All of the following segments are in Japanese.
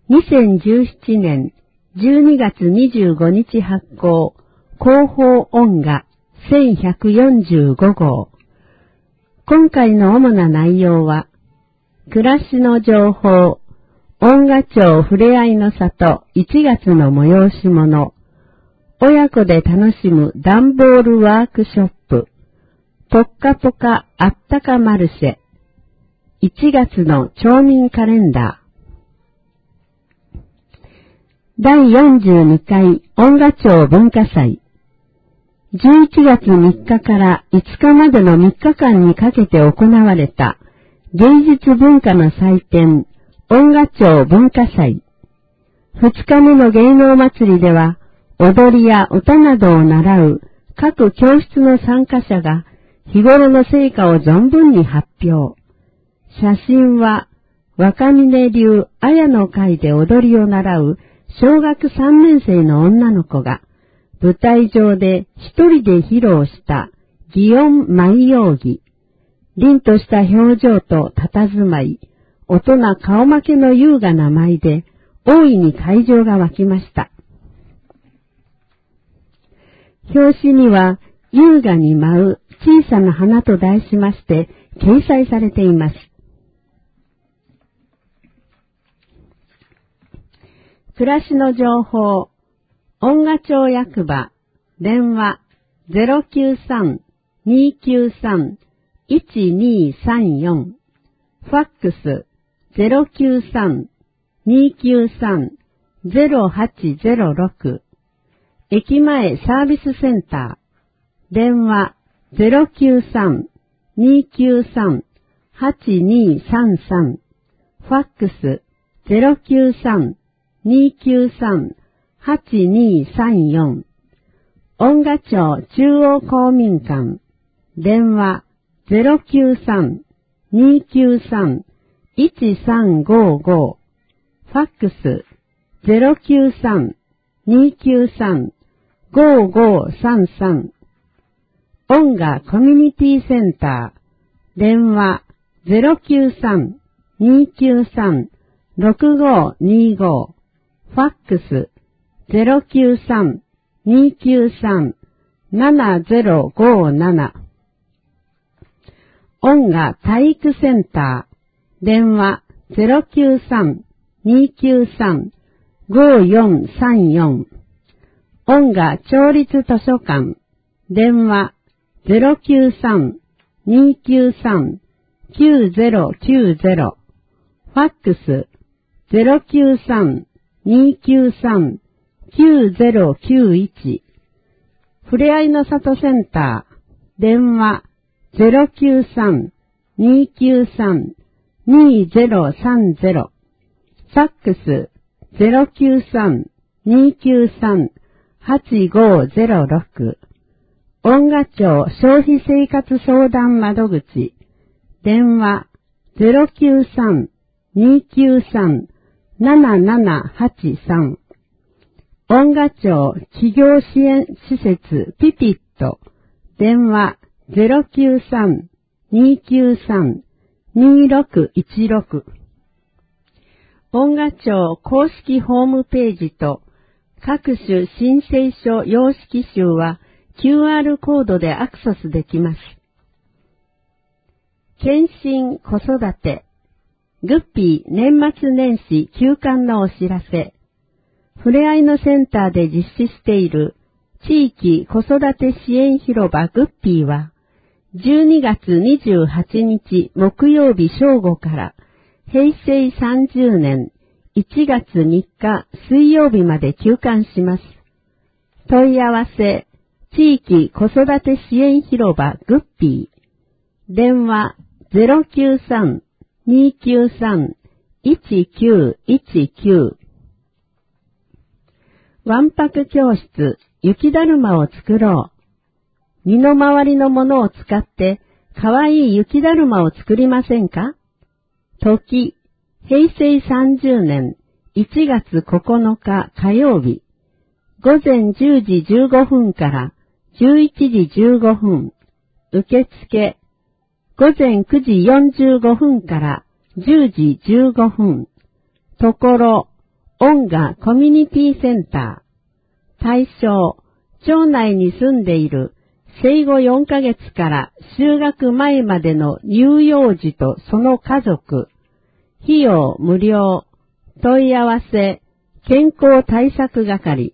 2017年12月25日発行、広報音画1145号。今回の主な内容は、暮らしの情報、音画町ふれあいの里1月の催し物、親子で楽しむ段ボールワークショップ、ぽっかぽかあったかマルシェ、1月の町民カレンダー、第42回音画町文化祭、11月3日から5日までの3日間にかけて行われた芸術文化の祭典、音画町文化祭。2日目の芸能祭りでは、踊りや歌などを習う各教室の参加者が日頃の成果を存分に発表。写真は若峰流綾の会で踊りを習う小学3年生の女の子が舞台上で一人で披露した祇園舞踊。凛とした表情と佇まい、大人顔負けの優雅な舞で大いに会場が沸きました。表紙には優雅に舞う小さな花と題しまして掲載されています。暮らしの情報、音画町役場、電話 093-293-1234、ファックス 093-293-0806、駅前サービスセンター、電話 093-293-8233、ファックス 093-293-8234、音画町中央公民館、電話 093-293-1355、ファックス 093-293-5533、音画コミュニティセンター、電話 093-293-6525、ファックス 093-293-7057、音画体育センター、電話 093-293-5434、音画町立図書館、電話 093-293-9090、ファックス 093-293-9091、ふれあいの里センター、電話 093-293-2030、ファックス 093-293-8506、音画町消費生活相談窓口、電話 093-293-7783、音画町企業支援施設ピピット、電話 093-293-2616、音画町公式ホームページと各種申請書様式集は QR コードでアクセスできます。検診子育て、グッピー年末年始休館のお知らせ。ふれあいのセンターで実施している地域子育て支援広場グッピーは12月28日木曜日正午から平成30年1月3日水曜日まで休館します。問い合わせ、地域子育て支援広場グッピー。電話 093-293-1919。わんぱく教室、雪だるまを作ろう。身の回りのものを使ってかわいい雪だるまを作りませんか？時、平成30年1月9日火曜日、午前10時15分から11時15分、受付、午前9時45分から10時15分、ところ、 音楽コミュニティセンター。対象、町内に住んでいる生後4ヶ月から就学前までの乳幼児とその家族。費用無料。問い合わせ、健康対策係。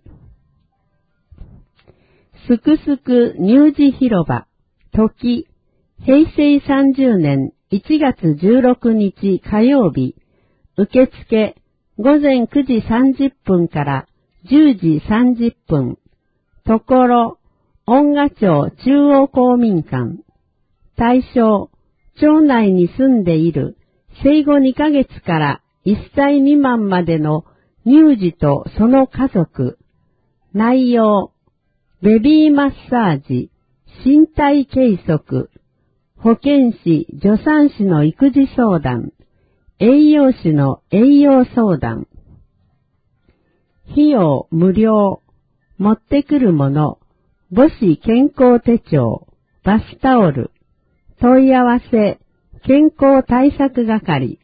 すくすく乳児広場。時、平成30年1月16日火曜日。受付、午前9時30分から10時30分。ところ、恩賀町中央公民館。対象、町内に住んでいる生後2ヶ月から1歳未満までの乳児とその家族。内容、ベビーマッサージ、身体計測、保健師、助産師の育児相談、栄養士の栄養相談。費用無料。持ってくるもの、母子健康手帳、バスタオル。問い合わせ、健康対策係。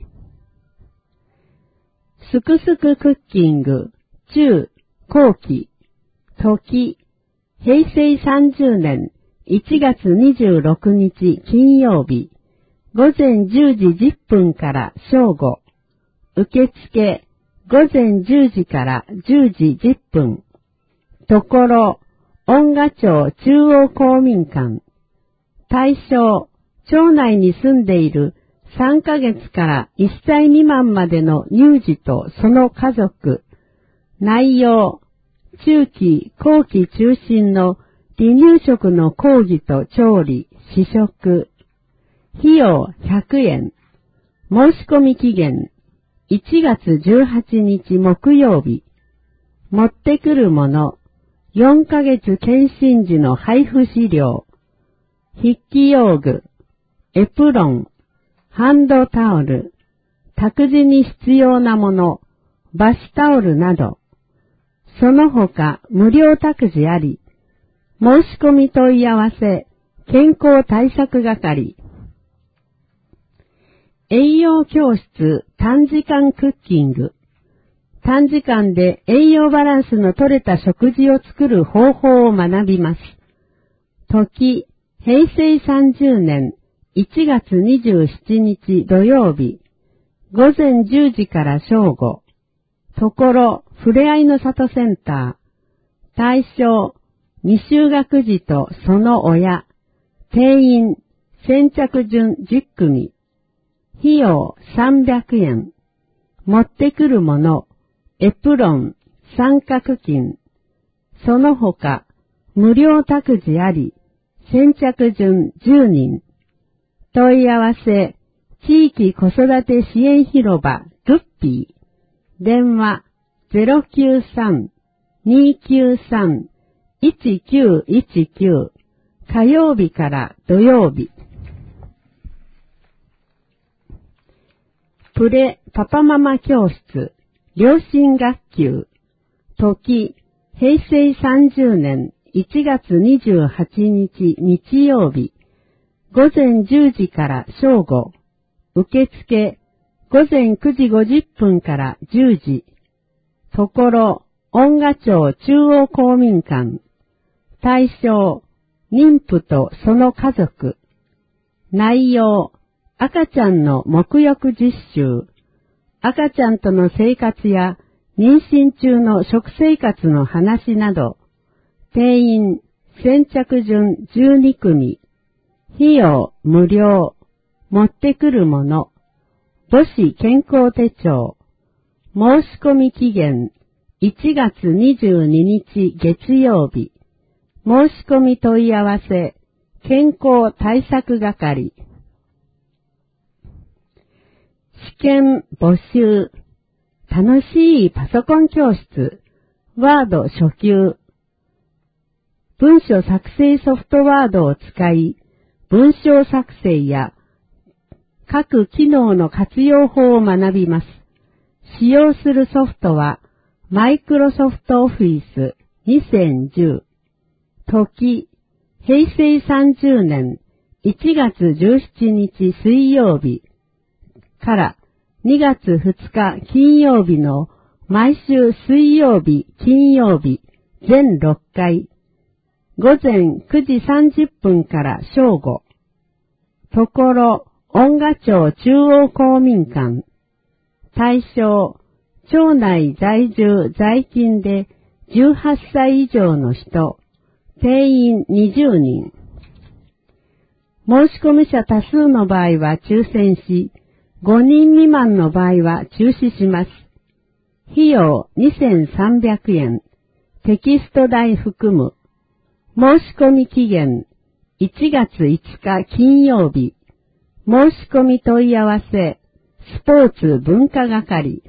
すくすくクッキング、中、後期。時、平成30年1月26日金曜日。午前10時10分から正午。受付、午前10時から10時10分。ところ、恩賀町中央公民館。対象、町内に住んでいる3ヶ月から1歳未満までの乳児とその家族。内容、中期、後期中心の離乳食の講義と調理、試食。費用100円。申し込み期限、1月18日木曜日。持ってくるもの、4ヶ月検診時の配布資料、筆記用具、エプロン、ハンドタオル、託児に必要なもの、バスタオルなど、その他無料託児あり、申し込み問い合わせ、健康対策係。栄養教室短時間クッキング。短時間で栄養バランスの取れた食事を作る方法を学びます。時、平成30年1月27日土曜日。午前10時から正午。ところ、ふれあいの里センター。対象、未就学児とその親。定員、先着順10組。費用300円。持ってくるもの、エプロン、三角巾。その他、無料託児あり、先着順10人。問い合わせ、地域子育て支援広場、グッピー。電話、093-293-1919。火曜日から土曜日。プレパパママ教室、両親学級。時、平成30年1月28日日曜日。午前10時から正午。受付、午前9時50分から10時。ところ、恩賀町中央公民館。対象、妊婦とその家族。内容、赤ちゃんの沐浴実習。赤ちゃんとの生活や妊娠中の食生活の話など。定員、先着順12組。費用無料。持ってくるもの。母子健康手帳。申し込み期限、1月22日月曜日。申し込み問い合わせ、健康対策係。試験募集。楽しいパソコン教室。ワード初級。文書作成ソフトワードを使い、文章作成や各機能の活用法を学びます。使用するソフトは、マイクロソフトオフィス2010。時、平成30年1月17日水曜日から2月2日金曜日の毎週水曜日、金曜日、全6回、午前9時30分から正午。ところ、恩賀町中央公民館。対象、町内在住在勤で18歳以上の人、定員20人。申込者多数の場合は抽選し、5人未満の場合は中止します。費用2300円。テキスト代含む。申込期限1月5日金曜日。申込問い合わせ、スポーツ文化係。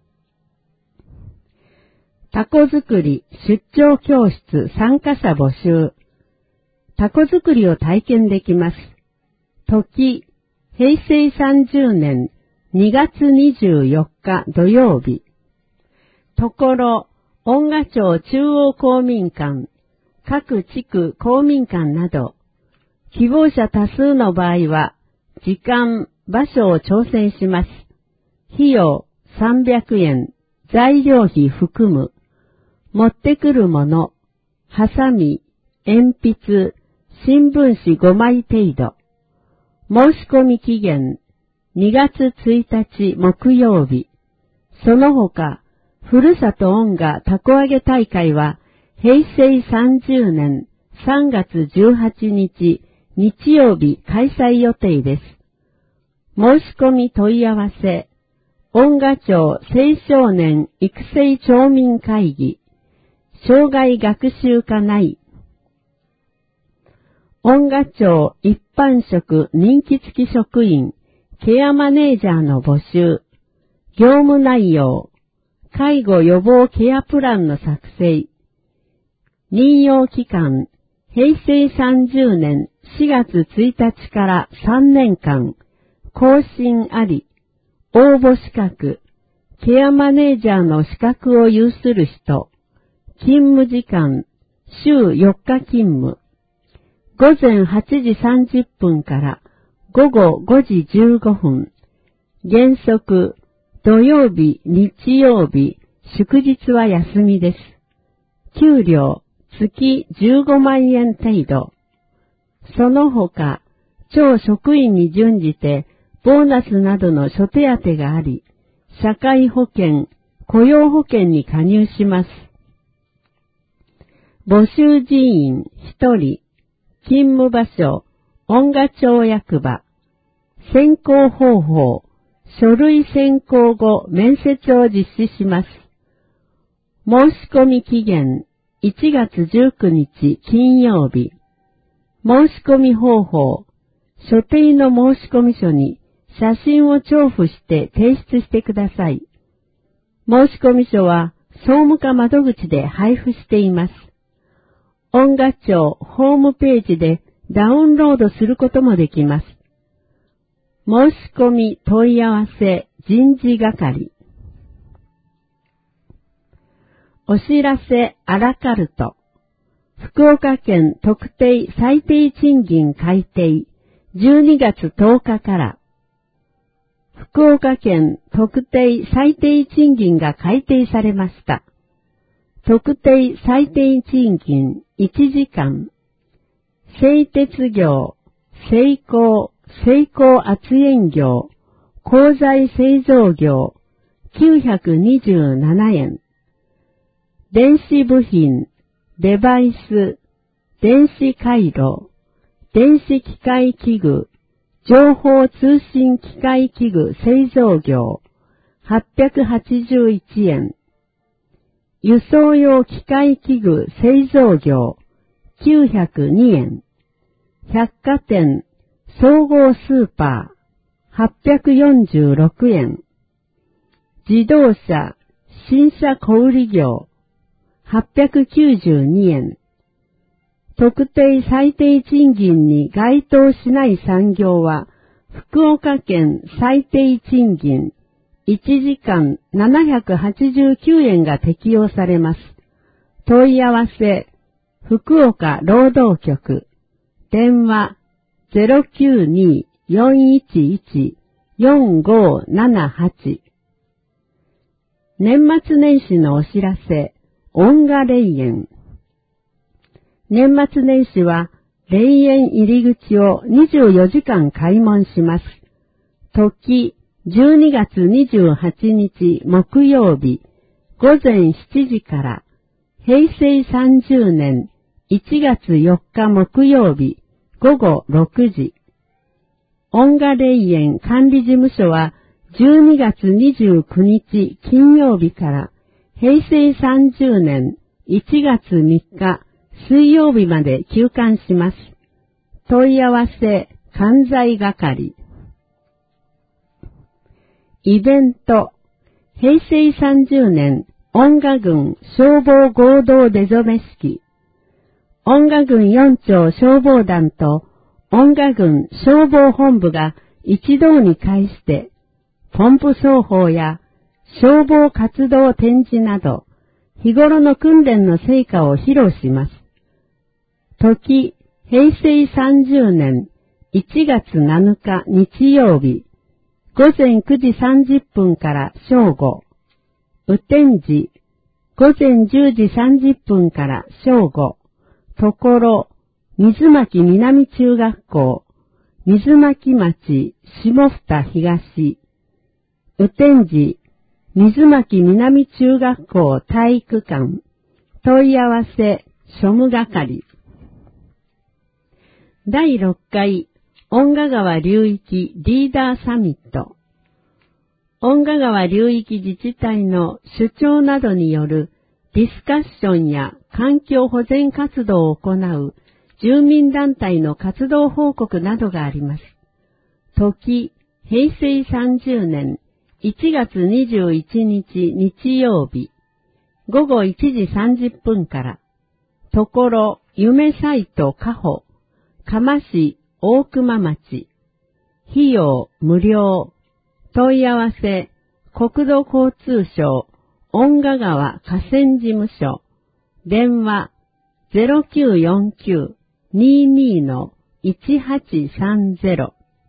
タコ作り出張教室参加者募集。タコ作りを体験できます。時、平成30年2月24日土曜日。ところ、恩賀町中央公民館、各地区公民館など、希望者多数の場合は、時間、場所を調整します。費用300円、材料費含む。持ってくるもの、ハサミ、鉛筆、新聞紙5枚程度。申込期限2月1日木曜日。その他、ふるさと恩賀たこ揚げ大会は平成30年3月18日日曜日開催予定です。申込問い合わせ、恩賀町青少年育成町民会議、障害学習課内。恩賀町一般職任期付き職員、ケアマネージャーの募集、業務内容、介護予防ケアプランの作成、任用期間、平成30年4月1日から3年間、更新あり、応募資格、ケアマネージャーの資格を有する人、勤務時間、週4日勤務、午前8時30分から午後5時15分。原則、土曜日、日曜日、祝日は休みです。給料、月15万円程度。その他、町職員に準じて、ボーナスなどの諸手当があり、社会保険、雇用保険に加入します。募集人員1人。勤務場所、恩賀町役場。選考方法、書類選考後面接を実施します。申込期限、1月19日金曜日。申込方法、所定の申込書に写真を調布して提出してください。申込書は総務課窓口で配布しています。恩賀町ホームページでダウンロードすることもできます。申込問い合わせ人事係。お知らせアラカルト。福岡県特定最低賃金改定12月10日から。福岡県特定最低賃金が改定されました。特定最低賃金1時間、製鉄業、精工圧延業、鋼材製造業、927円。電子部品、デバイス、電子回路、電子機械器具、情報通信機械器具製造業、881円。輸送用機械器具製造業、902円。百貨店、総合スーパー、846円。自動車、新車小売業、892円。特定最低賃金に該当しない産業は、福岡県最低賃金、1時間789円が適用されます。問い合わせ、福岡労働局、電話 092-411-4578 年末年始のお知らせ、音画霊園。年末年始は、霊園入り口を24時間開門します。時、12月28日木曜日、午前7時から、平成30年1月4日木曜日、午後6時。音画霊園管理事務所は、12月29日金曜日から、平成30年1月3日水曜日まで休館します。問い合わせ、関西係。イベント、平成30年音画軍消防合同出初め式。音画軍4町消防団と音画軍消防本部が一堂に会して、ポンプ奏法や消防活動展示など、日頃の訓練の成果を披露します。時、平成30年1月7日日曜日、午前9時30分から正午。雨天時、午前10時30分から正午。ところ、水巻南中学校、水巻町下二東。雨天時、水巻南中学校体育館。問い合わせ、庶務係。第6回、音画川流域リーダーサミット。音画川流域自治体の首長などによるディスカッションや環境保全活動を行う住民団体の活動報告などがあります。時、平成30年1月21日日曜日、午後1時30分から、ところ、夢サイト加穂、嘉麻市大熊町、費用無料、問い合わせ、国土交通省、音画川河川事務所、電話、0949-22-1830。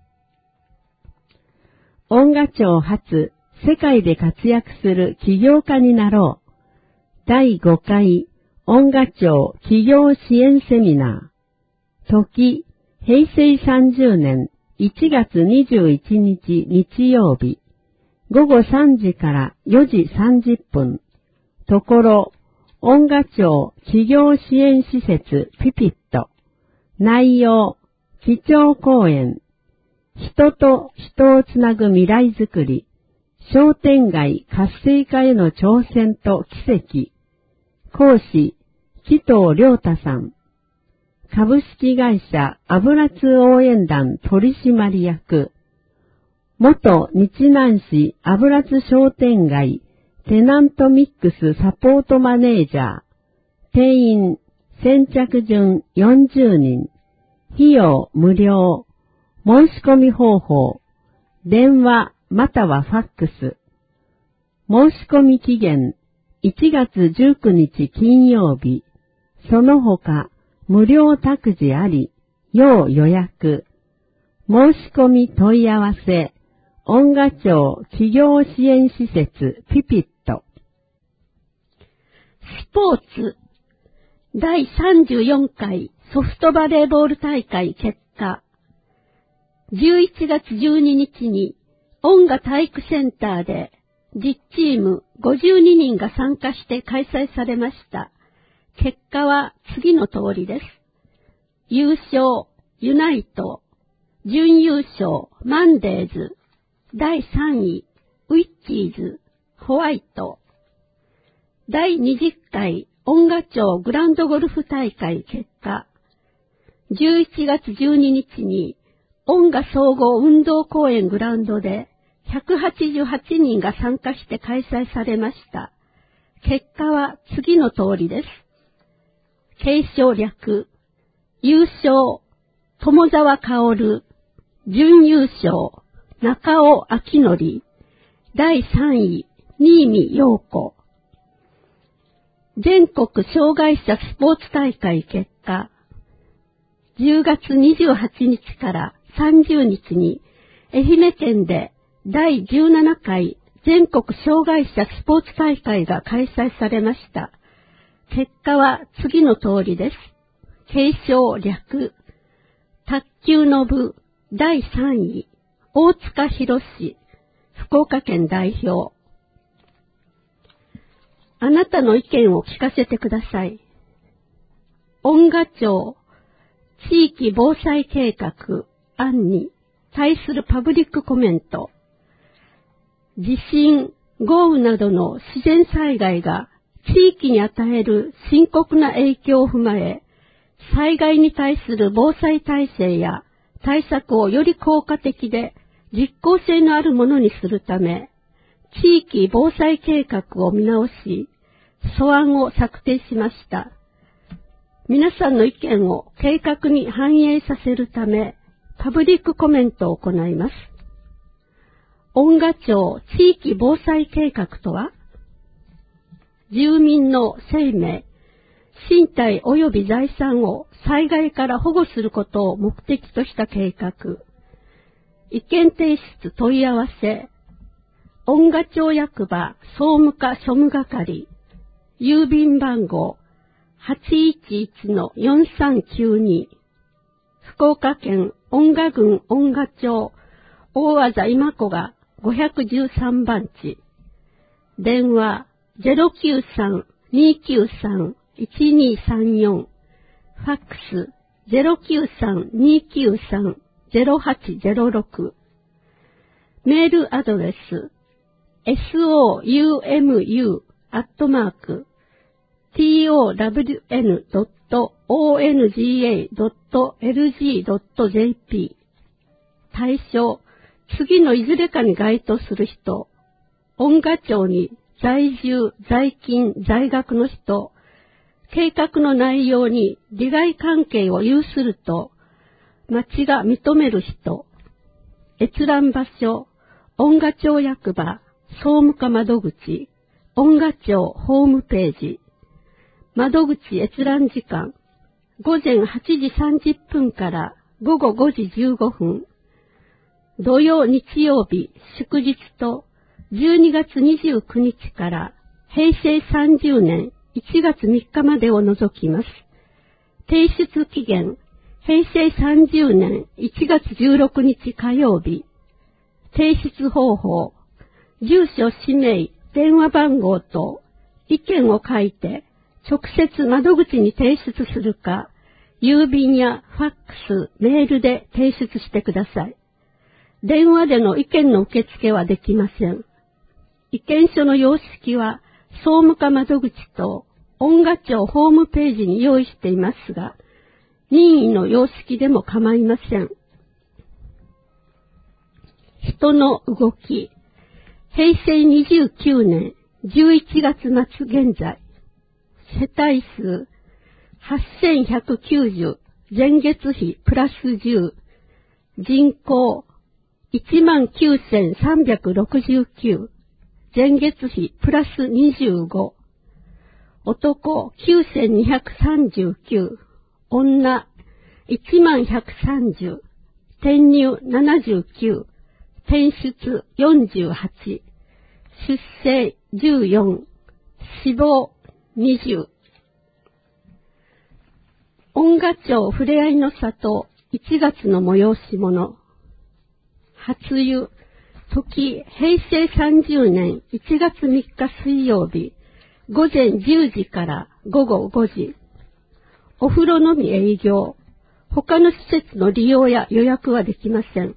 音画庁発、世界で活躍する起業家になろう。第5回、音画庁起業支援セミナー。時、平成30年1月21日日曜日、午後3時から4時30分。ところ、音画庁起業支援施設ピピット。内容、基調講演。人と人をつなぐ未来づくり。商店街活性化への挑戦と奇跡。講師、紀藤亮太さん。株式会社油津応援団取締役。元日南市油津商店街テナントミックスサポートマネージャー。定員先着順40人。費用無料。申し込み方法。電話またはファックス。申し込み期限1月19日金曜日。その他無料託児あり。要予約。申し込み問い合わせ。音画庁起業支援施設ピピット。 スポーツ第34回ソフトバレーボール大会結果。11月12日に音画体育センターで10チーム52人が参加して開催されました。結果は次の通りです。優勝ユナイト、準優勝マンデーズ、第3位ウィッチーズ、ホワイト。第20回音画庁グランドゴルフ大会結果。11月12日に音画総合運動公園グラウンドで188人が参加して開催されました。結果は次の通りです。継承略、優勝、友沢薫、準優勝、中尾明則、第3位、新見陽子。全国障害者スポーツ大会結果。10月28日から30日に愛媛県で第17回全国障害者スポーツ大会が開催されました。結果は次の通りです。継承略。卓球の部第3位、大塚博士、福岡県代表。あなたの意見を聞かせてください。恩賀町地域防災計画案に対するパブリックコメント。地震、豪雨などの自然災害が地域に与える深刻な影響を踏まえ、災害に対する防災体制や対策をより効果的で実効性のあるものにするため、地域防災計画を見直し、素案を策定しました。皆さんの意見を計画に反映させるため、パブリックコメントを行います。恩賀町地域防災計画とは、住民の生命、身体及び財産を災害から保護することを目的とした計画。意見提出問い合わせ。恩賀町役場総務課庶務係。郵便番号 811-4392。福岡県恩賀郡恩賀町大字今子が513番地。電話093-293-1234。ファックス 093-293-0806。メールアドレス soum@town.onga.lg.jp。 対象、次のいずれかに該当する人、恩賀町に在住、在勤、在学の人、計画の内容に利害関係を有すると、町が認める人、閲覧場所、恩賀町役場、総務課窓口、恩賀町ホームページ、窓口閲覧時間、午前8時30分から午後5時15分、土曜日曜日祝日と12月29日から平成30年1月3日までを除きます。提出期限、平成30年1月16日火曜日。提出方法、住所、氏名、電話番号と意見を書いて直接窓口に提出するか、郵便やファックス、メールで提出してください。電話での意見の受付はできません。意見書の様式は総務課窓口と恩賀町ホームページに用意していますが、任意の様式でも構いません。人の動き。平成29年11月末現在、世帯数8190、前月比プラス10、人口19369、前月比プラス25、男9239、女10130、転入79、転出48、出生14、死亡20。恩賀町ふれあいの里1月の催し物。初湯、時平成30年1月3日水曜日、午前10時から午後5時。お風呂のみ営業。他の施設の利用や予約はできません。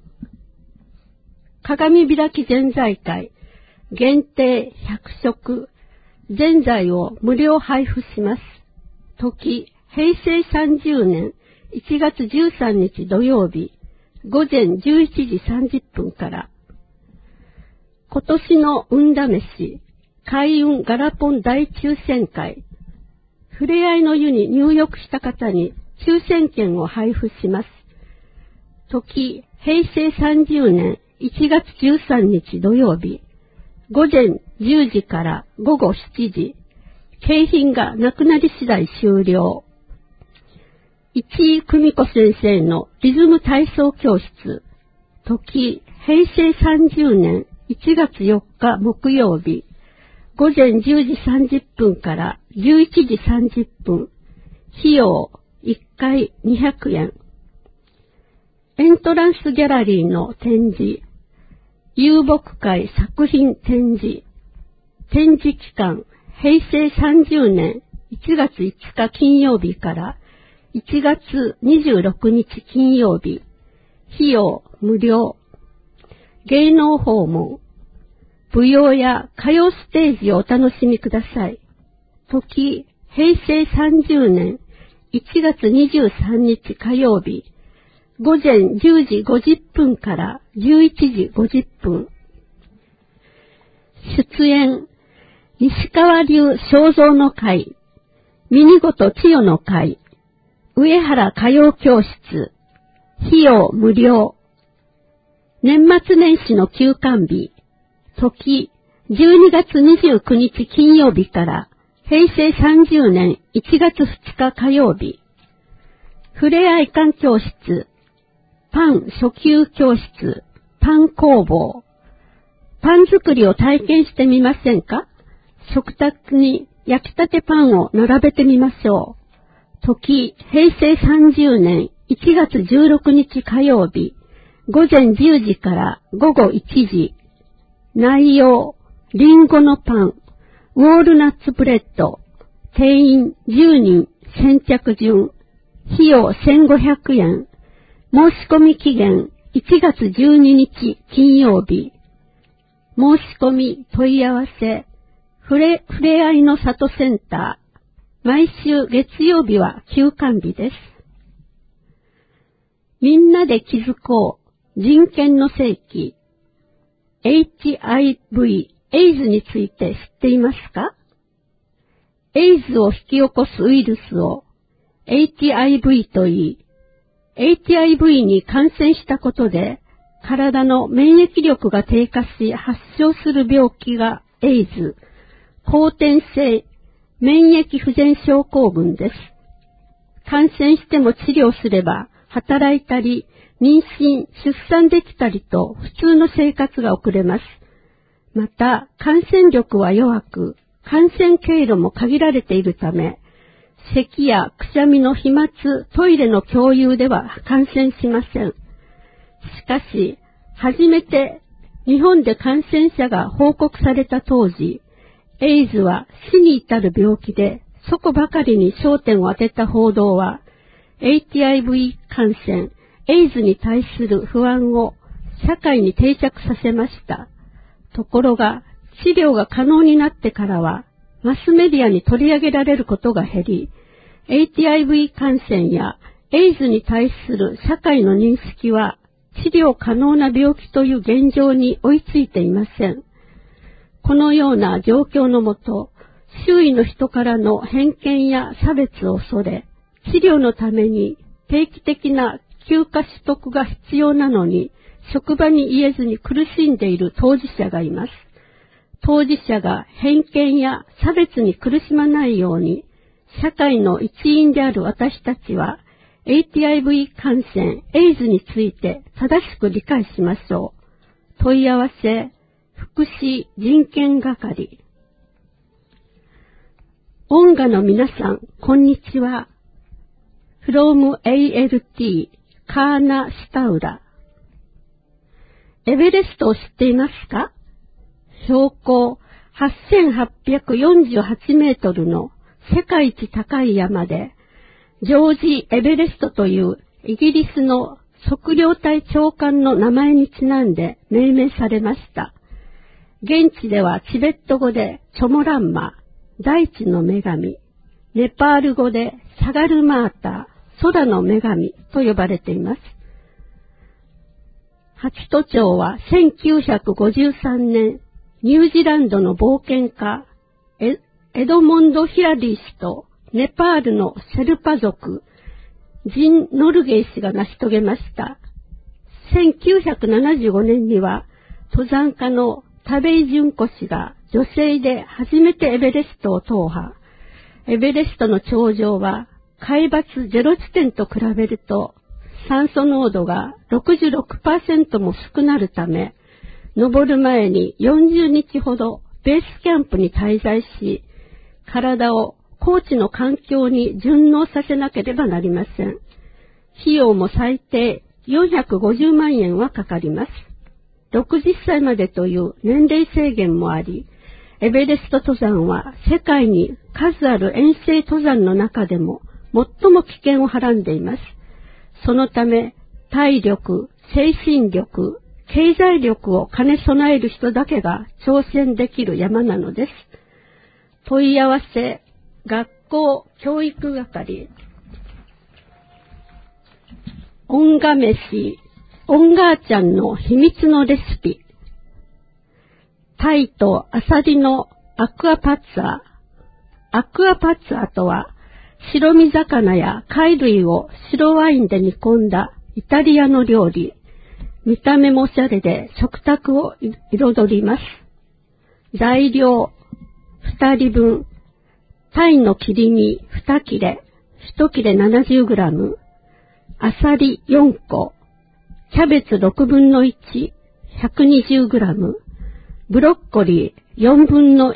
鏡開きぜんざい会、限定100食、ぜんざいを無料配布します。時、平成30年1月13日土曜日、午前11時30分から。今年の運試し、開運ガラポン大抽選会、ふれあいの湯に入浴した方に抽選券を配布します。時、平成30年1月13日土曜日、午前10時から午後7時、景品がなくなり次第終了。市井久美子先生のリズム体操教室、時、平成30年 1月4日木曜日、午前10時30分から11時30分、費用1回200円。エントランスギャラリーの展示、遊牧会作品展示、展示期間、平成30年1月5日金曜日から1月26日金曜日、費用無料。芸能訪問、舞踊や歌謡ステージをお楽しみください。時、平成30年1月23日火曜日、午前10時50分から11時50分。出演、西川流肖像の会、ミ事千代の会、上原歌謡教室、費用無料。年末年始の休館日、時、12月29日金曜日から平成30年1月2日火曜日。ふれあい館教室、パン初級教室、パン工房。パン作りを体験してみませんか？食卓に焼きたてパンを並べてみましょう。時、平成30年1月16日火曜日、午前10時から午後1時。内容、リンゴのパン、ウォールナッツブレッド、定員10人、先着順、費用1500円。申し込み期限1月12日金曜日。申し込み問い合わせ、ふれあいの里センター。毎週月曜日は休館日です。みんなで気づこう。人権の世紀。HIV、エイズについて知っていますか？エイズを引き起こすウイルスを HIV と言い、HIV に感染したことで体の免疫力が低下し発症する病気がエイズ、後天性免疫不全症候群です。感染しても治療すれば働いたり妊娠、出産できたりと普通の生活が送れます。また感染力は弱く、感染経路も限られているため、咳やくしゃみの飛沫、トイレの共有では感染しません。しかし、初めて日本で感染者が報告された当時、エイズは死に至る病気で、そこばかりに焦点を当てた報道は、HIV 感染、エイズに対する不安を社会に定着させました。ところが、治療が可能になってからは、マスメディアに取り上げられることが減り、HIV 感染やエイズに対する社会の認識は、治療可能な病気という現状に追いついていません。このような状況のもと、周囲の人からの偏見や差別を恐れ、治療のために定期的な休暇取得が必要なのに、職場に言えずに苦しんでいる当事者がいます。当事者が偏見や差別に苦しまないように、社会の一員である私たちは、HIV 感染、エイズについて正しく理解しましょう。問い合わせ、福祉人権係。音楽の皆さん、こんにちは。from ALT、カーナ・シタウラ。エベレストを知っていますか？標高8848メートルの世界一高い山で、ジョージ・エベレストというイギリスの測量隊長官の名前にちなんで命名されました。現地ではチベット語でチョモランマ、大地の女神、ネパール語でサガルマータ、空の女神と呼ばれています。ハチト朝は1953年、ニュージーランドの冒険家、エドモンド・ヒラディ氏とネパールのシェルパ族、ジン・ノルゲイ氏が成し遂げました。1975年には、登山家の田部井淳子氏が女性で初めてエベレストを踏破。エベレストの頂上は、海抜0地点と比べると、酸素濃度が 66% も少なるため、 登る前に40日ほどベースキャンプに滞在し、体を高地の環境に順応させなければなりません。費用も最低450万円はかかります。60歳までという年齢制限もあり、エベレスト登山は世界に数ある遠征登山の中でも最も危険をはらんでいます。そのため、体力、精神力、経済力を兼ね備える人だけが挑戦できる山なのです。問い合わせ、学校教育係。オンガ飯、オンガーちゃんの秘密のレシピ。タイとアサリのアクアパッツァ。アクアパッツァとは、白身魚や貝類を白ワインで煮込んだイタリアの料理。見た目もおしゃれで食卓を彩ります。材料2人分。タイの切り身2切れ、1切れ 70g。アサリ4個。キャベツ6分の1、120g。ブロッコリー4分の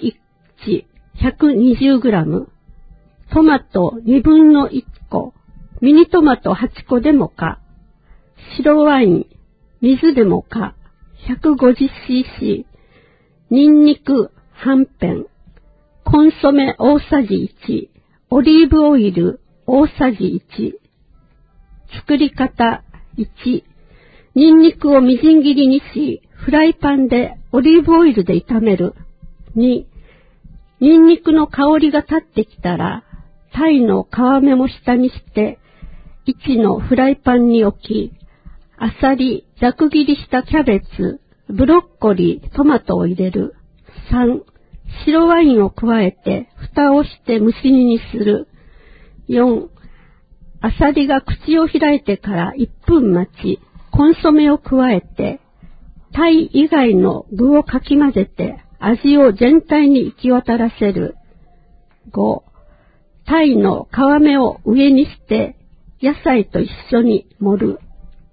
1、120g。トマト2分の1個。ミニトマト8個でもか。白ワイン、水でもか。150cc。ニンニク半片。コンソメ大さじ1。オリーブオイル大さじ1。作り方1。ニンニクをみじん切りにし、フライパンでオリーブオイルで炒める。2、ニンニクの香りが立ってきたら、タイの皮目も下にして、1のフライパンに置き、アサリ、ざく切りしたキャベツ、ブロッコリー、トマトを入れる。3、白ワインを加えて、蓋をして蒸し煮にする。4、アサリが口を開いてから1分待ち、コンソメを加えて、タイ以外の具をかき混ぜて味を全体に行き渡らせる。5、タイの皮目を上にして野菜と一緒に盛る。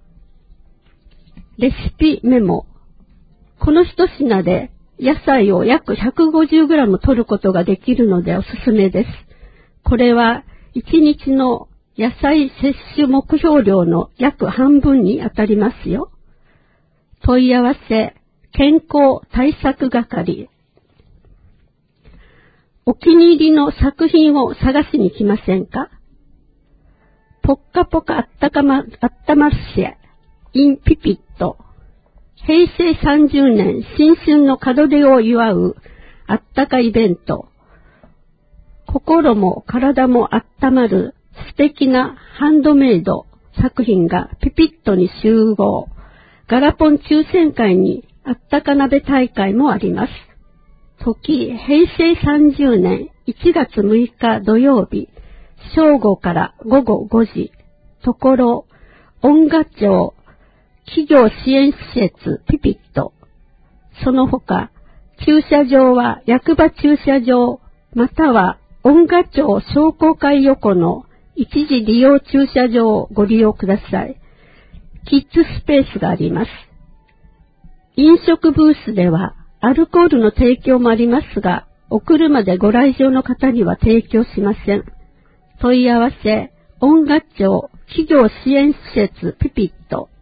レシピメモ。この一品で野菜を約 150g 取ることができるのでおすすめです。これは1日の野菜摂取目標量の約半分に当たりますよ。問い合わせ、健康対策係。お気に入りの作品を探しに来ませんか？ポッカポカあったまるしえ、in ピピット。平成30年新春の門出を祝うあったかイベント。心も体もあったまる素敵なハンドメイド作品がピピットに集合。ガラポン抽選会にあったか鍋大会もあります。時、平成30年1月6日土曜日、正午から午後5時。ところ、音楽町企業支援施設ピピット。その他、駐車場は役場駐車場、または音楽町商工会横の一時利用駐車場をご利用ください。キッズスペースがあります。飲食ブースではアルコールの提供もありますが、お車でご来場の方には提供しません。問い合わせ、音楽町企業支援施設ピピット。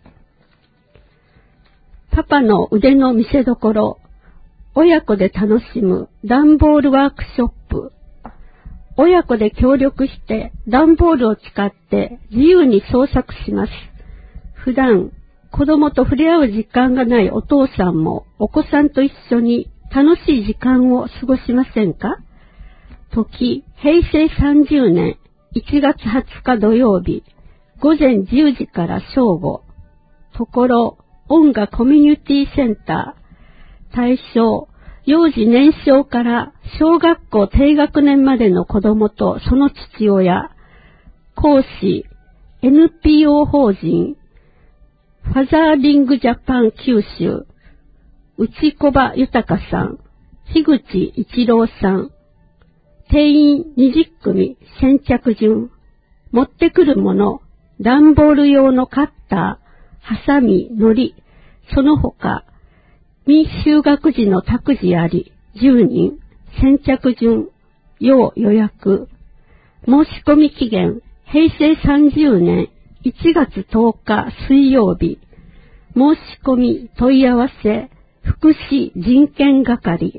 パパの腕の見せ所。親子で楽しむ段ボールワークショップ。親子で協力して段ボールを使って自由に創作します。普段子供と触れ合う時間がないお父さんもお子さんと一緒に楽しい時間を過ごしませんか？時、平成30年1月20日土曜日、午前10時から正午。ところ、音楽コミュニティセンター。対象、幼児年少から小学校低学年までの子供とその父親。講師、NPO 法人、ファザーリングジャパン九州、内小葉豊さん、樋口一郎さん、定員20組先着順、持ってくるもの、段ボール用のカッター、ハサミ、糊、その他、 未就学児の託児あり、10人、先着順、要予約、申し込み期限、平成30年1月10日水曜日、申し込み問い合わせ、福祉人権係。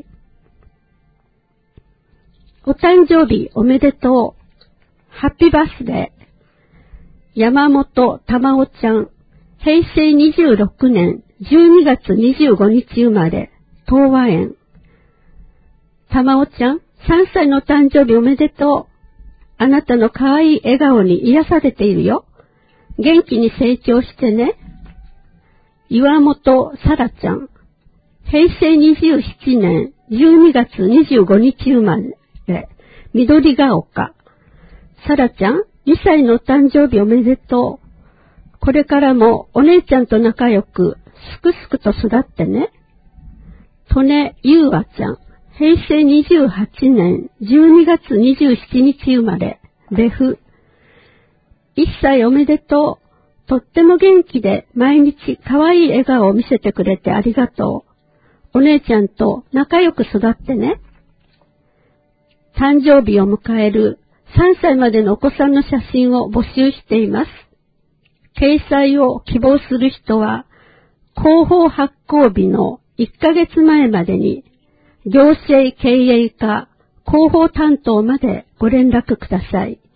お誕生日おめでとう。ハッピーバースデー。山本玉緒ちゃん、平成26年12月25日生まれ、東和園。玉緒ちゃん、3歳の誕生日おめでとう。あなたの可愛い笑顔に癒されているよ。元気に成長してね。岩本さらちゃん、平成27年12月25日生まれ、緑が丘。さらちゃん、2歳の誕生日おめでとう。これからもお姉ちゃんと仲良く、すくすくと育ってね。利根ゆうあちゃん、平成28年12月27日生まれ、別府。1歳おめでとう。とっても元気で毎日可愛い笑顔を見せてくれてありがとう。お姉ちゃんと仲良く育ってね。誕生日を迎える3歳までのお子さんの写真を募集しています。掲載を希望する人は、広報発行日の1ヶ月前までに、行政経営課広報担当までご連絡ください。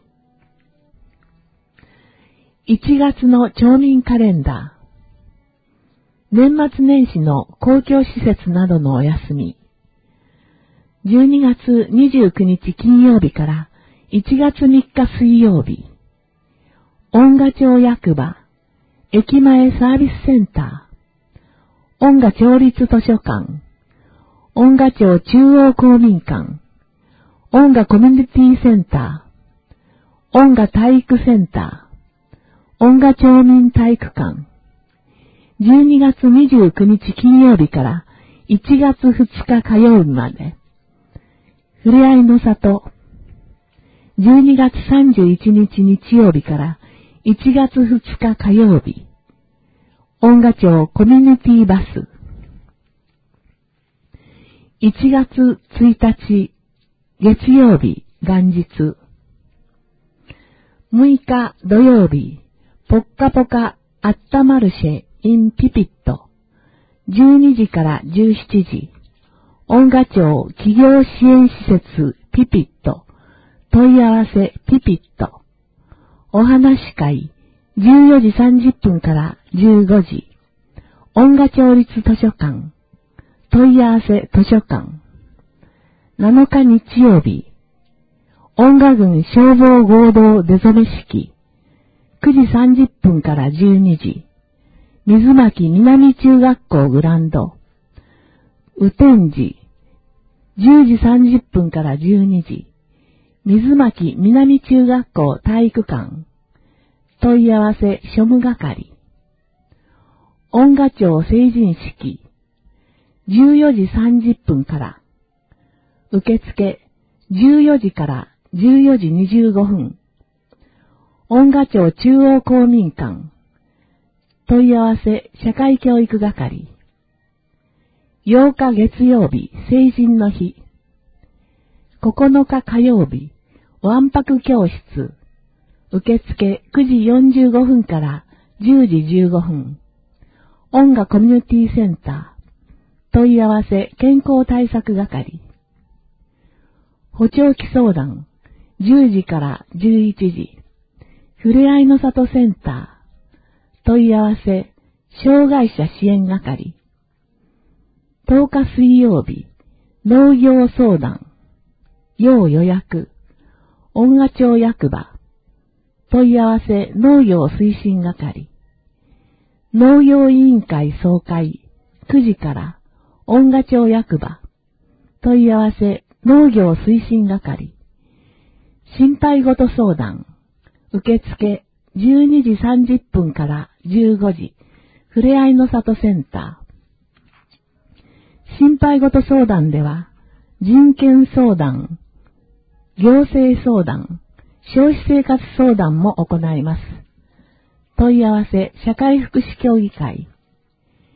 1月の町民カレンダー。年末年始の公共施設などのお休み。12月29日金曜日から1月3日水曜日。恩賀町役場、駅前サービスセンター、恩賀町立図書館、恩賀町中央公民館、恩賀コミュニティセンター、恩賀体育センター、恩賀町民体育館。12月29日金曜日から1月2日火曜日まで。ふれあいの里。12月31日日曜日から1月2日火曜日。恩賀町コミュニティバス。1月1日月曜日元日。6日土曜日。ぽっかぽかアッタマルシェインピピット。12時から17時。恩賀町企業支援施設ピピット。問い合わせピピット。お話会14時30分から15時。恩賀町立図書館。問い合わせ図書館。7日日曜日。恩賀郡消防合同出初め式。9時30分から12時。水巻南中学校グランド。雨天時。10時30分から12時。水巻南中学校体育館。問い合わせ庶務係。恩賀町成人式。14時30分から。受付14時から14時25分。恩賀町中央公民館。問い合わせ社会教育係。8日月曜日成人の日。9日火曜日わんぱく教室。受付9時45分から10時15分。恩賀コミュニティセンター。問い合わせ健康対策係。補聴器相談10時から11時。ふれあいの里センター。問い合わせ、障害者支援係。10日水曜日、農業相談。要予約。恩賀町役場。問い合わせ、農業推進係。農業委員会総会。9時から、恩賀町役場。問い合わせ、農業推進係。心配事相談。受付12時30分から15時。ふれあいの里センター。心配事相談では、人権相談、行政相談、消費生活相談も行います。問い合わせ社会福祉協議会。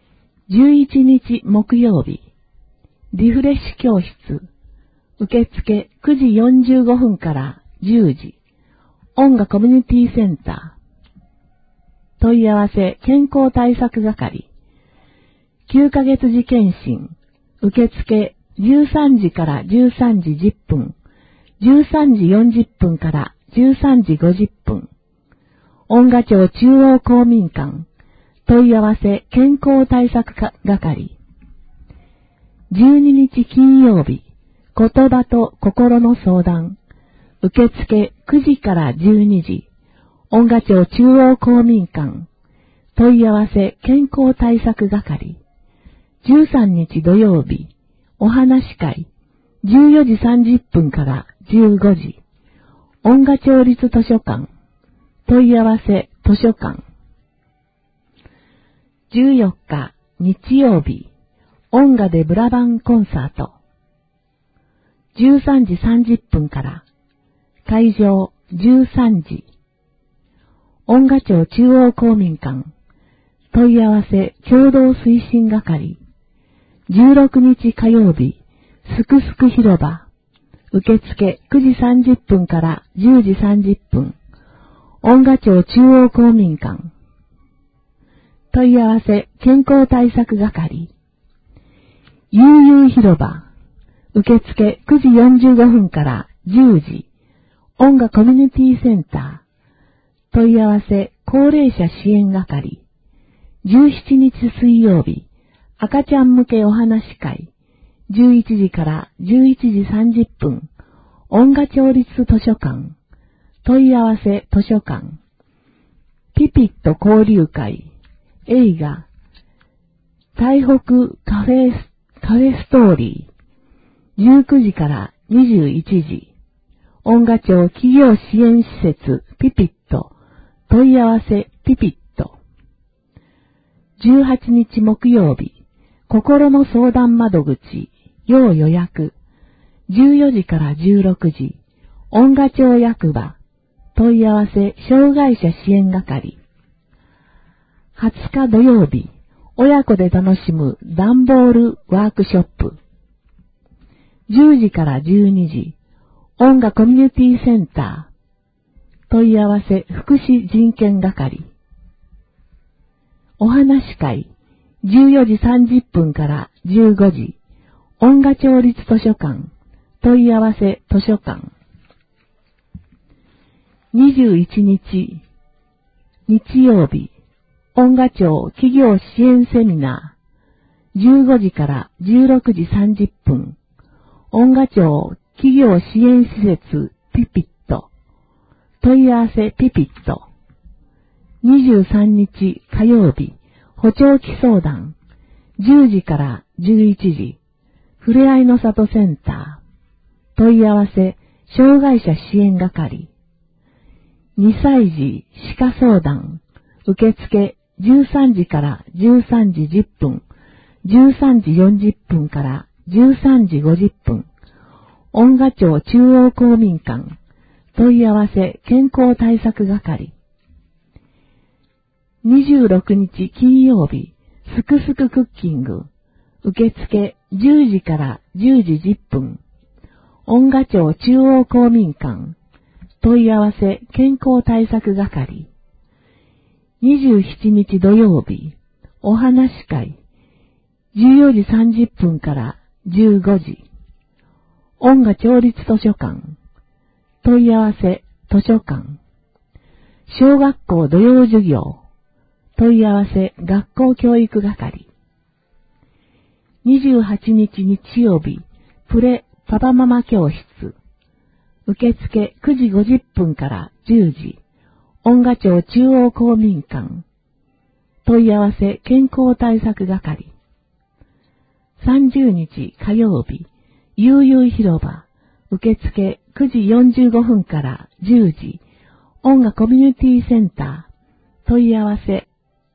11日木曜日、リフレッシュ教室、受付9時45分から10時、音楽コミュニティセンター、問い合わせ健康対策係、9ヶ月時検診、受付13時から13時10分、13時40分から13時50分、音賀町中央公民館、問い合わせ健康対策係、12日金曜日、言葉と心の相談、受付9時から12時、音賀町中央公民館、問い合わせ健康対策係、13日土曜日、お話会、14時30分から15時、音賀町立図書館、問い合わせ図書館、14日日曜日、音賀でブラバンコンサート、13時30分から、会場13時、音賀町中央公民館、問い合わせ共同推進係、16日火曜日、すくすく広場、受付9時30分から10時30分、音賀町中央公民館、問い合わせ健康対策係、悠々広場、受付9時45分から10時、音楽コミュニティセンター、問い合わせ高齢者支援係、17日水曜日、赤ちゃん向けお話会、11時から11時30分、音賀町立図書館、問い合わせ図書館、ピピット交流会、映画、台北カフェストーリー、19時から21時、音賀町企業支援施設ピピット、問い合わせピピット、18日木曜日、心の相談窓口、要予約、14時から16時、音賀町役場、問い合わせ障害者支援係、20日土曜日、親子で楽しむ段ボールワークショップ、10時から12時、音楽コミュニティセンター、問い合わせ福祉人権係、お話会、14時30分から15時、音賀町立図書館、問い合わせ図書館。21日、日曜日、音賀町企業支援セミナー、15時から16時30分、音賀町企業支援施設ピピット、問い合わせピピット。23日火曜日、補聴器相談、10時から11時、ふれあいの里センター、問い合わせ障害者支援係、2歳児歯科相談、受付13時から13時10分、13時40分から13時50分、音賀町中央公民館、問い合わせ健康対策係。26日金曜日、すくすくクッキング、受付10時から10時10分、音賀町中央公民館、問い合わせ健康対策係。27日土曜日、お話会、14時30分から15時、音賀町立図書館、問い合わせ図書館、小学校土曜授業、問い合わせ学校教育係。28日日曜日、プレパパママ教室、受付9時50分から10時、音賀町中央公民館、問い合わせ健康対策係。30日火曜日、悠々広場、受付9時45分から10時、音楽コミュニティセンター、問い合わせ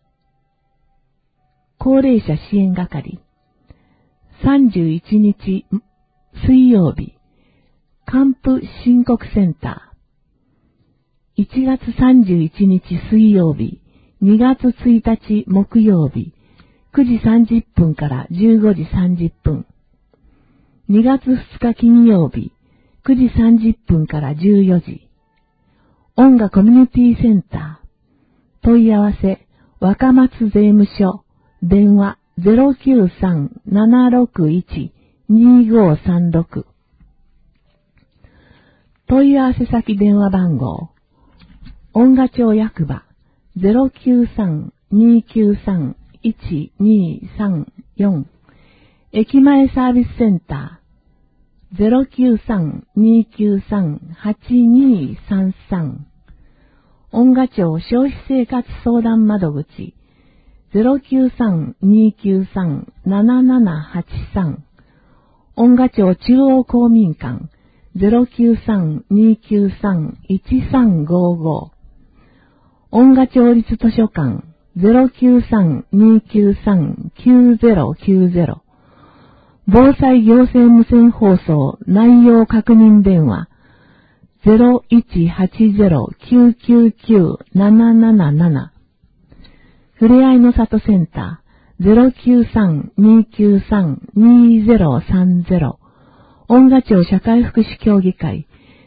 高齢者支援係。31日水曜日、還付申告センター。1月31日水曜日、2月1日木曜日、 9時30分から15時30分。2月2日金曜日、9時30分から14時。音楽コミュニティセンター。問い合わせ、若松税務署。電話 093-761-2536。問い合わせ先電話番号。音賀町役場 093-293-1234。駅前サービスセンター 093-293-8233。音賀町消費生活相談窓口 093-293-7783。音賀町中央公民館 093-293-1355。音賀町立図書館 093-293-9090。防災行政無線放送内容確認電話 0180-999-777。ふれあいの里センター 093-293-2030。音賀町社会福祉協議会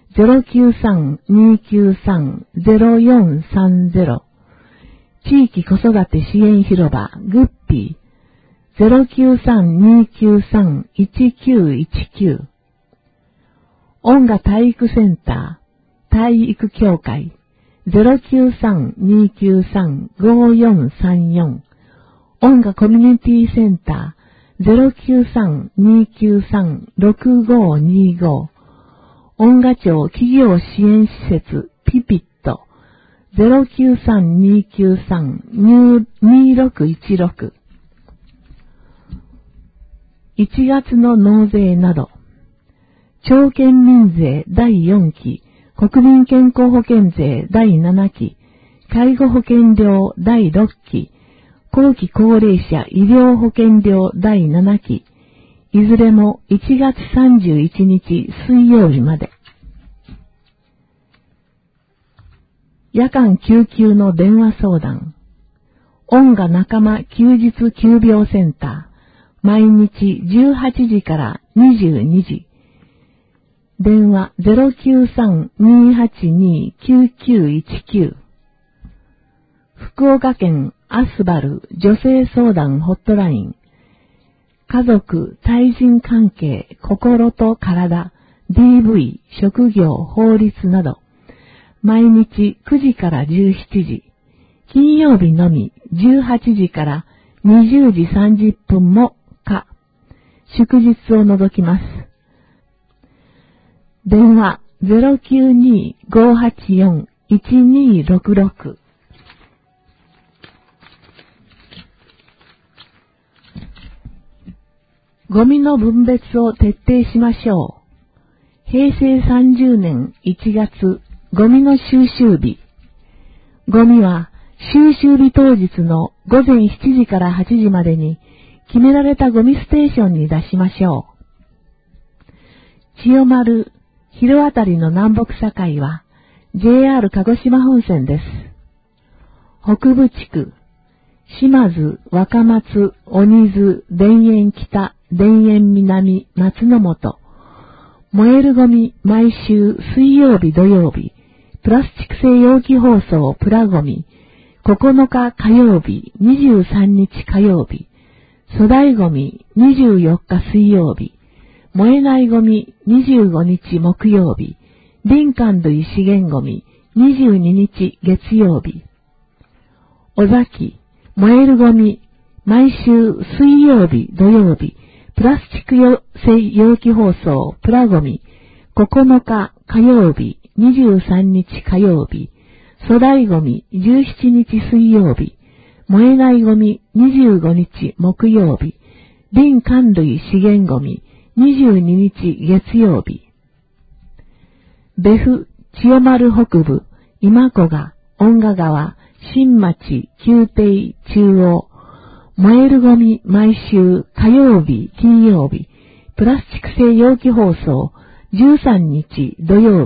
093-293-0430。地域子育て支援広場グッピー 093-293-1919。音賀体育センター体育協会 093-293-5434。音賀コミュニティセンター 093-293-6525。音賀町企業支援施設ピピット 093-293-2616。1月の納税など、町県民税第4期、国民健康保険税第7期、介護保険料第6期、後期高齢者医療保険料第7期、いずれも1月31日水曜日まで。夜間救急の電話相談。音賀仲間休日急病センター。毎日18時から22時。電話 093-282-9919。福岡県アスバル女性相談ホットライン。家族、対人関係、心と体、DV、職業、法律など。毎日9時から17時。金曜日のみ18時から20時30分も可。祝日を除きます。電話 092-584-1266。ゴミの分別を徹底しましょう。平成30年1月、ゴミの収集日。ゴミは収集日当日の午前7時から8時までに決められたゴミステーションに出しましょう。千代丸、広あたりの南北境は JR 鹿児島本線です。北部地区、島津、若松、鬼津、田園北、田園南、松の本。燃えるゴミ、毎週水曜日土曜日。プラスチック製容器包装プラゴミ。9日火曜日、23日火曜日。粗大ゴミ、24日水曜日。燃えないゴミ、25日木曜日。林間類資源ゴミ、22日月曜日。尾崎、燃えるゴミ、毎週水曜日土曜日。プラスチック製容器包装プラゴミ。9日火曜日、23日火曜日。粗大ゴミ、17日水曜日。燃えないゴミ、25日木曜日。林間類資源ゴミ、22日月曜日。別府、千代丸北部、今古賀、恩賀川、新町、旧邸、中央。燃えるゴミ、毎週火曜日、金曜日。プラスチック製容器包装、13日土曜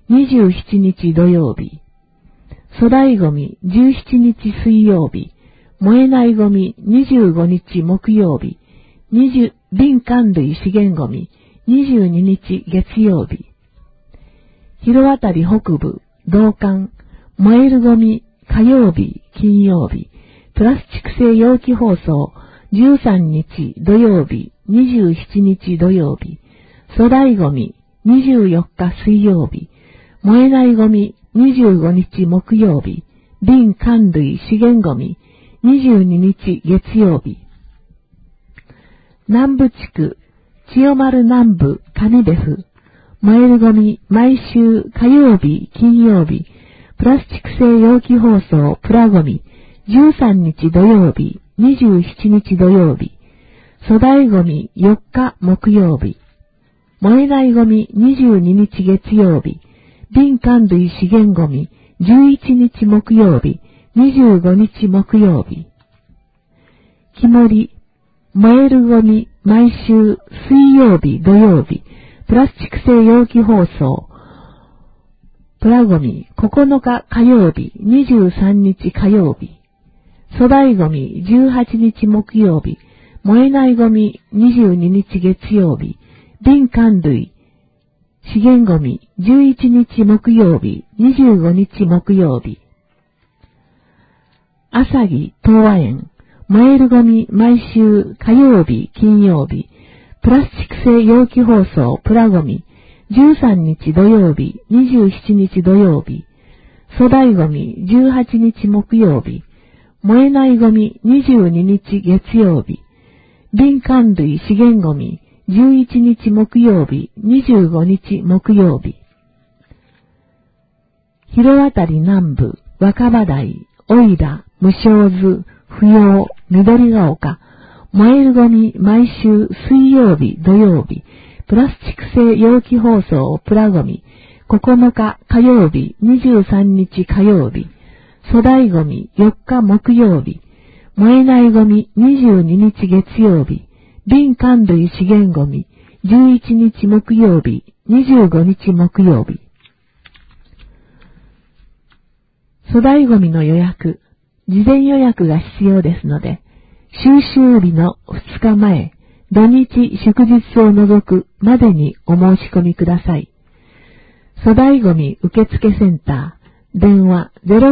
日、27日土曜日。粗大ゴミ、17日水曜日。 燃えないゴミ25日木曜日、瓶缶類資源ゴミ22日月曜日。広渡り北部、同館、燃えるゴミ火曜日、金曜日、プラスチック製容器包装13日土曜日、27日土曜日、粗大ゴミ24日水曜日、燃えないゴミ25日木曜日、瓶缶類資源ゴミ22日月曜日。南部地区、千代丸南部上部府、燃えるゴミ毎週火曜日、金曜日、プラスチック製容器包装プラゴミ13日土曜日、27日土曜日、粗大ゴミ4日木曜日、燃えないゴミ22日月曜日、瓶缶類資源ゴミ11日木曜日、25日木曜日。木盛り、燃えるゴミ毎週水曜日土曜日、プラスチック製容器包装プラゴミ9日火曜日、23日火曜日。粗大ゴミ18日木曜日、燃えないゴミ22日月曜日、瓶缶類資源ゴミ11日木曜日、25日木曜日。朝木東和園、燃えるゴミ毎週火曜日、金曜日、プラスチック製容器包装プラゴミ13日土曜日、27日土曜日、粗大ゴミ18日木曜日、燃えないゴミ22日月曜日、瓶缶類資源ゴミ11日木曜日、25日木曜日。広渡り南部、若葉台、おいら、無償図、不要、緑が丘、燃えるゴミ毎週水曜日土曜日、プラスチック製容器包装プラゴミ9日火曜日、23日火曜日、粗大ゴミ4日木曜日、燃えないゴミ22日月曜日、瓶缶類資源ゴミ11日木曜日、25日木曜日。粗大ゴミの予約、事前予約が必要ですので、収集日の2日前、土日祝日を除くまでにお申し込みください。粗大ゴミ受付センター、電話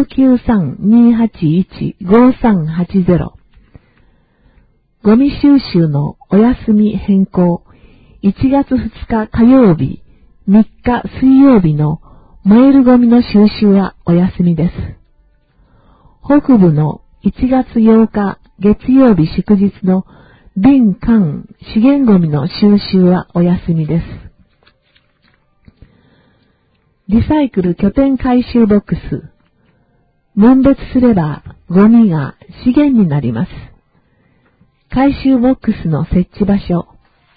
093-281-5380。ゴミ収集のお休み変更、1月2日火曜日、3日水曜日の燃えるゴミの収集はお休みです。北部の1月8日月曜日祝日の瓶缶資源ゴミの収集はお休みです。リサイクル拠点回収ボックス。分別すればゴミが資源になります。回収ボックスの設置場所。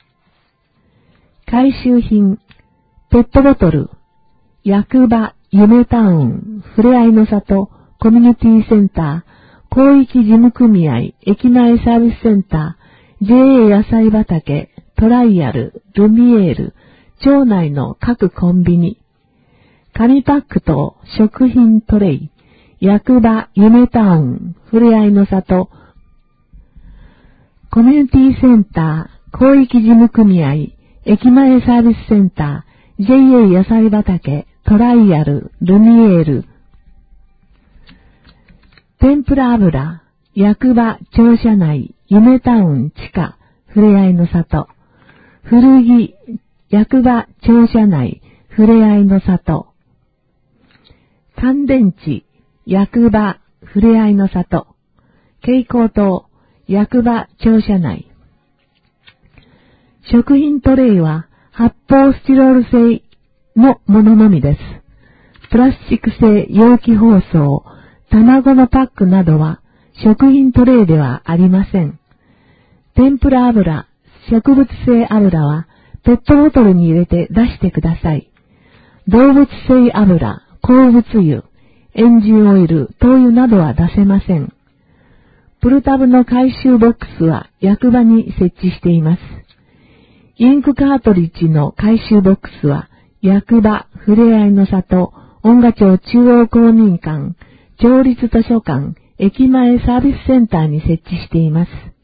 回収品、ペットボトル、役場、夢タウン、ふれあいの里、コミュニティセンター、広域事務組合、駅前サービスセンター、JA 野菜畑、トライアル、ルミエール、町内の各コンビニ、紙パックと食品トレイ、役場、夢タウン、ふれあいの里、コミュニティセンター、広域事務組合、駅前サービスセンター、JA 野菜畑、トライアル、ルミエール、天ぷら油、役場、庁舎内、夢タウン、地下、ふれあいの里、古着、役場、庁舎内、ふれあいの里、乾電池、役場、ふれあいの里、蛍光灯、役場、庁舎内。食品トレイは発泡スチロール製のもののみです。プラスチック製容器包装、卵のパックなどは食品トレイではありません。天ぷら油、植物性油はペットボトルに入れて出してください。動物性油、鉱物油、エンジンオイル、灯油などは出せません。プルタブの回収ボックスは役場に設置しています。インクカートリッジの回収ボックスは役場、ふれあいの里、恩賀町中央公民館、町立図書館、 駅前サービスセンターに設置しています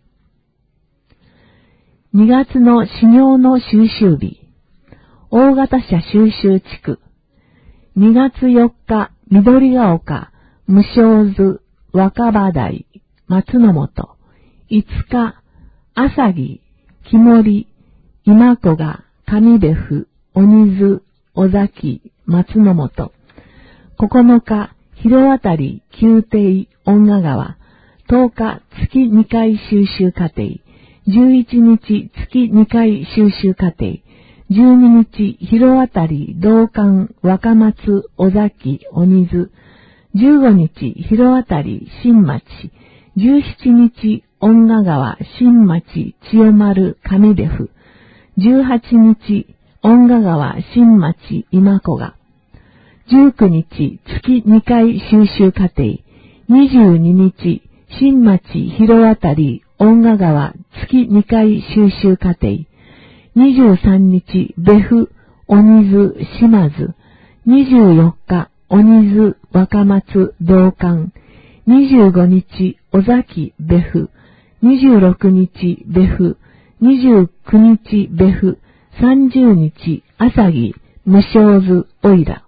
。2月の修行の収集日、大型車収集地区、2月4日、緑が丘、無償図、若葉台、松の本、5日、朝木、木森、今子が、上部府、鬼津、尾崎、松の本、9日、広渡り、宮廷、恩賀川、10日、月2回収集課程、11日、月2回収集課程、12日、広渡り、道館、若松、尾崎、鬼津、15日、広渡り、新町、17日、恩賀川、新町、千代丸、上部府、18日、恩賀川、新町、今子が、19日、月2回収集課程、22日、新町、広渡り、恩賀川、月2回収集課程、23日、部府、鬼津、島津、24日、鬼津、若松、道館、25日、尾崎、部府、26日、部府、29日、部府、30日、朝木、無償図、おいら。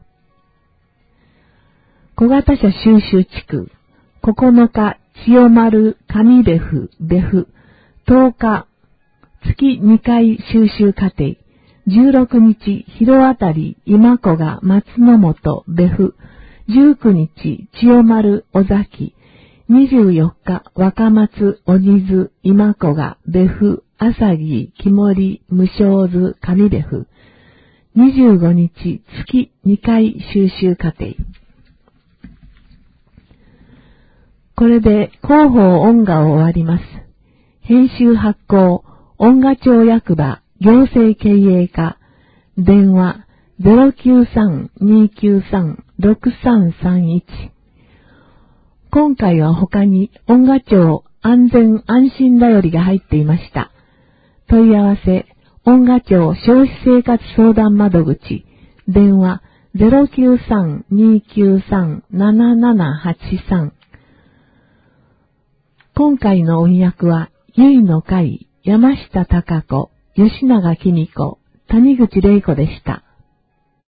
小型車収集地区、9日、千代丸、上部府、部府、10日、月2回収集課程、16日、広渡り、今子が、松の本、部府、19日、千代丸、尾崎、24日、若松、鬼津、今子が、部府、朝木、木森、無償図、上部府、25日、月2回収集課程。これで広報音画を終わります。編集発行、音画庁役場、行政経営課、電話 093-293-6331。今回は他に音画庁安全安心だよりが入っていました。問い合わせ、音画庁消費生活相談窓口、電話 093-293-7783。今回の音訳は、ゆいの会、山下貴子、吉永紀美子、谷口玲子でした。